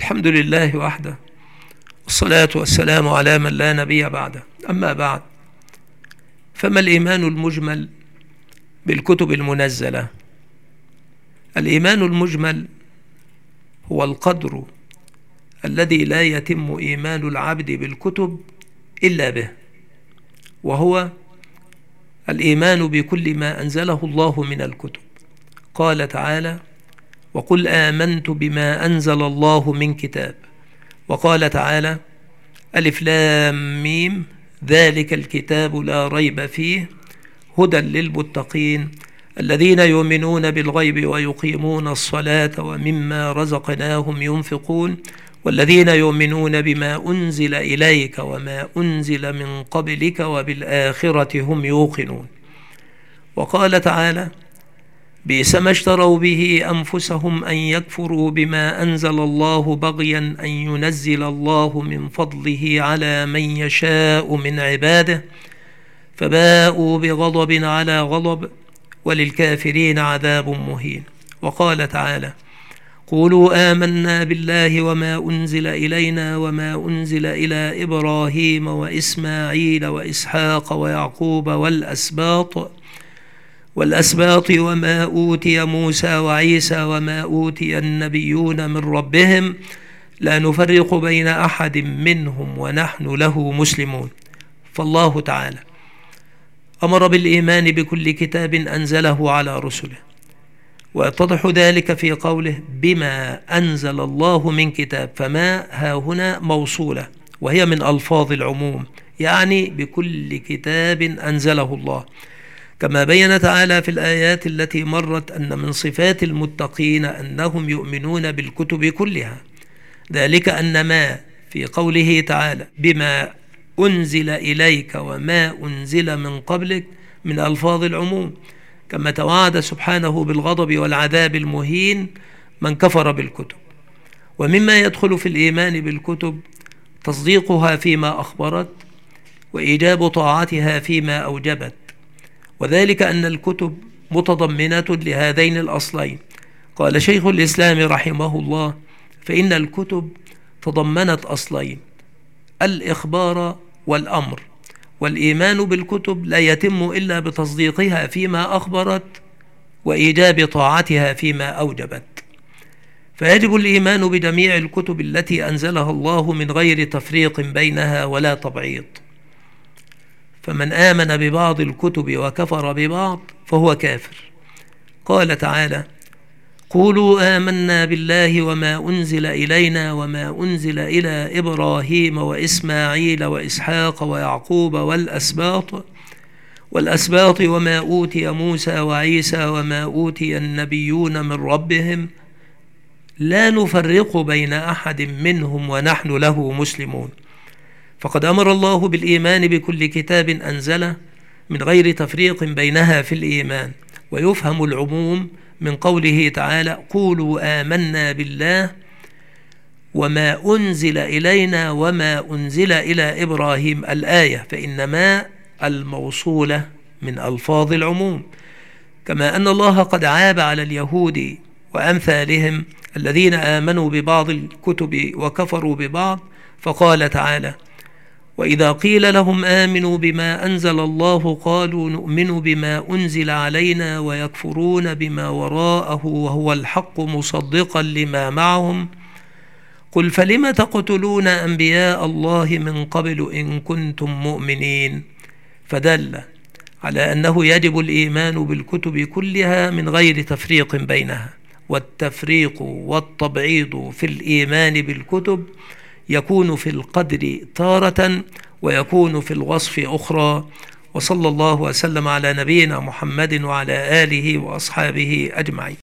الحمد لله وحده، والصلاة والسلام على من لا نبي بعده. أما بعد، فما الإيمان المجمل بالكتب المنزلة؟ الإيمان المجمل هو القدر الذي لا يتم إيمان العبد بالكتب إلا به، وهو الإيمان بكل ما أنزله الله من الكتب. قال تعالى: وقل آمنت بما أنزل الله من كتاب. وقال تعالى: ألف لام ميم ذلك الكتاب لا ريب فيه هدى للمتقين الذين يؤمنون بالغيب ويقيمون الصلاة ومما رزقناهم ينفقون والذين يؤمنون بما أنزل إليك وما أنزل من قبلك وبالآخرة هم يوقنون. وقال تعالى: بئس ما اشتروا به أنفسهم أن يكفروا بما أنزل الله بغيا أن ينزل الله من فضله على من يشاء من عباده فباءوا بغضب على غضب وللكافرين عذاب مهين. وقال تعالى: قولوا آمنا بالله وما أنزل إلينا وما أنزل إلى إبراهيم وإسماعيل وإسحاق ويعقوب والأسباط وما أوتي موسى وعيسى وما أوتي النبيون من ربهم لا نفرق بين أحد منهم ونحن له مسلمون. فالله تعالى أمر بالإيمان بكل كتاب أنزله على رسله، ويتضح ذلك في قوله: بما أنزل الله من كتاب. فما ها هنا موصولة، وهي من ألفاظ العموم، يعني بكل كتاب أنزله الله، كما بين تعالى في الآيات التي مرت أن من صفات المتقين أنهم يؤمنون بالكتب كلها، ذلك أن ما في قوله تعالى بما أنزل إليك وما أنزل من قبلك من ألفاظ العموم، كما توعد سبحانه بالغضب والعذاب المهين من كفر بالكتب. ومما يدخل في الإيمان بالكتب تصديقها فيما أخبرت وإيجاب طاعتها فيما أوجبت، وذلك أن الكتب متضمنة لهذين الأصلين. قال شيخ الإسلام رحمه الله: فإن الكتب تضمنت أصلين: الإخبار والأمر، والإيمان بالكتب لا يتم إلا بتصديقها فيما أخبرت وإيجاب طاعتها فيما أوجبت. فيجب الإيمان بجميع الكتب التي أنزلها الله من غير تفريق بينها ولا تبعيض. فمن آمن ببعض الكتب وكفر ببعض فهو كافر. قال تعالى: قولوا آمنا بالله وما أنزل إلينا وما أنزل إلى إبراهيم وإسماعيل وإسحاق ويعقوب والأسباط وما أوتي موسى وعيسى وما أوتي النبيون من ربهم لا نفرق بين أحد منهم ونحن له مسلمون. فقد أمر الله بالإيمان بكل كتاب أنزله من غير تفريق بينها في الإيمان. ويفهم العموم من قوله تعالى: قولوا آمنا بالله وما أنزل إلينا وما أنزل إلى إبراهيم الآية، فإنما الموصولة من ألفاظ العموم، كما أن الله قد عاب على اليهود وأمثالهم الذين آمنوا ببعض الكتب وكفروا ببعض، فقال تعالى: وإذا قيل لهم آمنوا بما أنزل الله قالوا نؤمن بما أنزل علينا ويكفرون بما وراءه وهو الحق مصدقا لما معهم قل فلم تقتلون أنبياء الله من قبل إن كنتم مؤمنين. فدل على أنه يجب الإيمان بالكتب كلها من غير تفريق بينها. والتفريق والتبعيض في الإيمان بالكتب يكون في القدر تارة ويكون في الوصف أخرى. وصلى الله وسلم على نبينا محمد وعلى آله وأصحابه أجمعين.